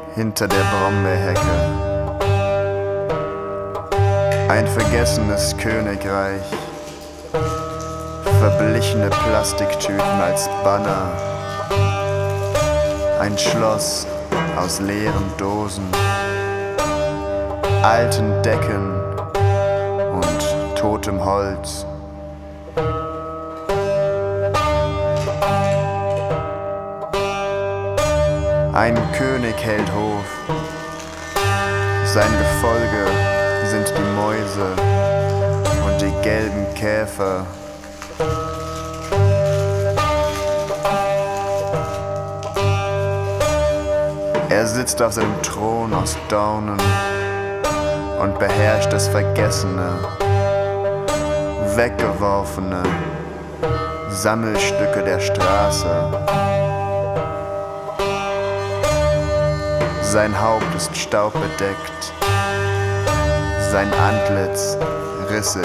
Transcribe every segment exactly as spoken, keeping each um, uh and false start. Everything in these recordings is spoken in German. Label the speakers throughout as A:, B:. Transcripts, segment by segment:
A: hinter der Brombeerhecke. Ein vergessenes Königreich, verblichene Plastiktüten als Banner, ein Schloss aus leeren Dosen, alten Decken und totem Holz. Ein König hält Hof, sein Gefolge sind die Mäuse und die gelben Käfer. Er sitzt auf seinem Thron aus Dornen und beherrscht das Vergessene, weggeworfene Sammelstücke der Straße. Sein Haupt ist staubbedeckt, sein Antlitz rissig.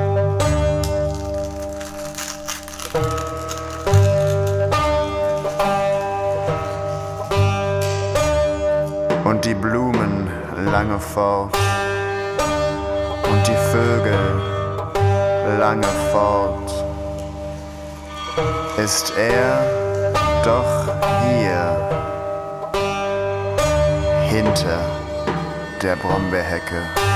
A: Und die Blumen lange fort und die Vögel lange fort. Ist er doch hier, hinter der Brombeerhecke.